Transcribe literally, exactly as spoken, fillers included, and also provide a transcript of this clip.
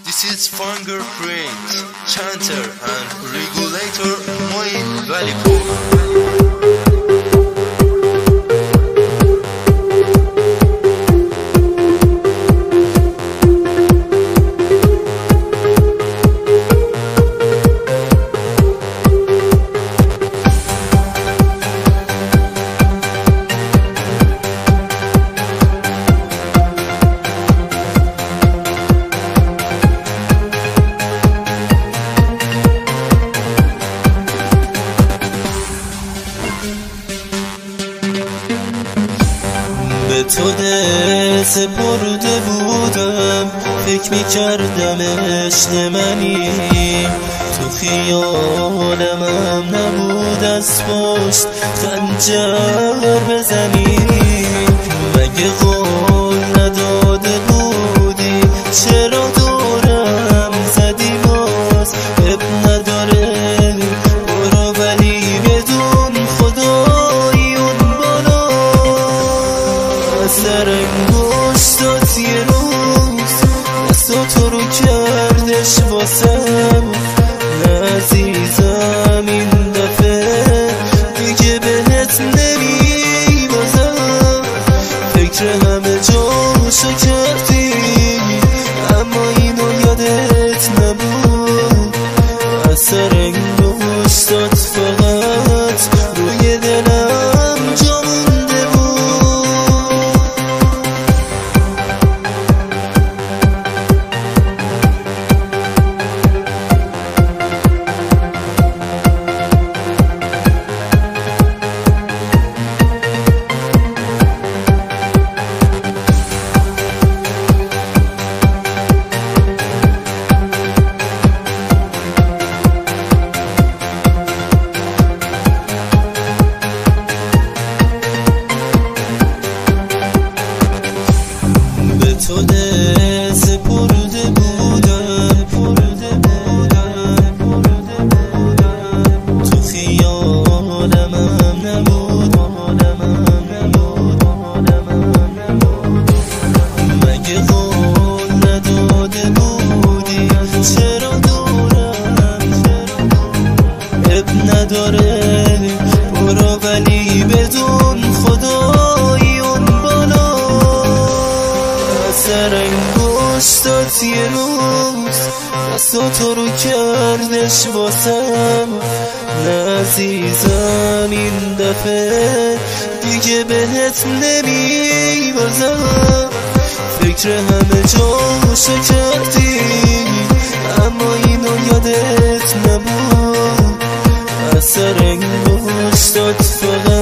This is fingerprint, chanter and regulator Moin Valipur. به تو دل سپرده بودم، فکر میکردم عشق منی، تو خیالمم نبود از پشت خنجر بزنی. مگه قول نداده بودی چرا دورم زدی؟ باز اب نداره برو، ولی بدون خدایی اون بالا سر انگشتات یه روز دستا تو رو کردش واسم. نه عزیزم این دفعه دیگه بهت نمیبازم، فکر همه جاشو کردی اما اینو یادت نبود. از سر انگشتات فقط روی دلم جا مونده بود. تو دل سپرده بودم، تو خیالم هم نبود. مگه قول نداده بودی چرا دورم؟ اب نداره برو، ولی بدون خدایی اون بالا سر انگشتات یه روز دستا تو رو کردش واسم. نه عزیزم این دفعه دیگه بهت نمیبازم، فکر همه جاشو کردی اما اینو یادت نبود. از سر انگشتات فقط